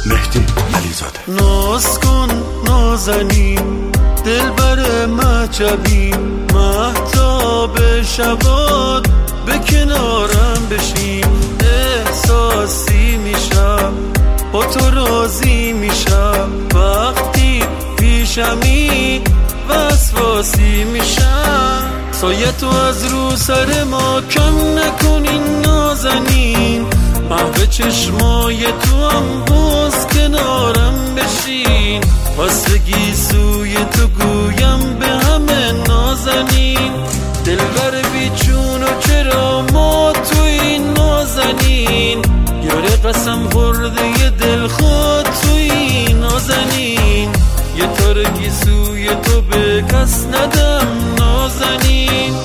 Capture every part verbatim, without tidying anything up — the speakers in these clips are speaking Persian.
مهدی علیزاده. ناز کن نازنین دلبر مهجبین، مهتاب شبات به کنارم بشین. احساسی میشم با تو راضی میشم، وقتی پیشمی وسواسی میشم. سایه تو از رو سر ما کم نکنین نازنین، محو چشمای تو هم باز کنارم بشین. بستگی سوی تو گویم به همه نازنین، دلبر بیچون و چرا ما تو این نازنین. یاره قسم خورده ی دل خود تو این نازنین، یه تارگی سوی تو به کس ندم نازنین.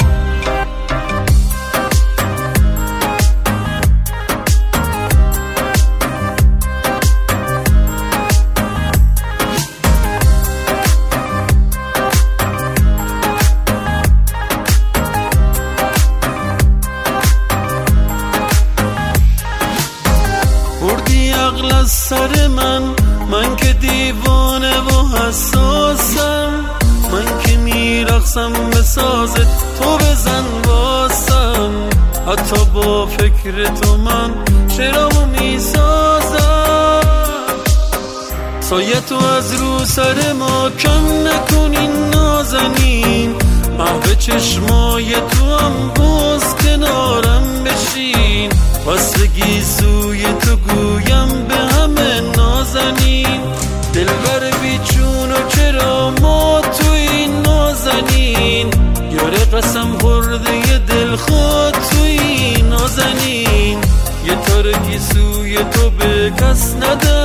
بردی عقل از سر من، من که دیوانه و حساسم، من که میرقصم به سازت تو بزن واسم. حتی با فکر تو من شعرامو میسازم. سایه تو از رو سر ما کم نکنین نازنین، محو چشمای تو هم باز کنارم بشین. بستگی سوی تو گویم به همه نازنین، دلبر بیچون و چرا ما تو این نازنین. یاره قسم خورده ی دل خود تو این نازنین، یه تارگی سوی تو به کس ندم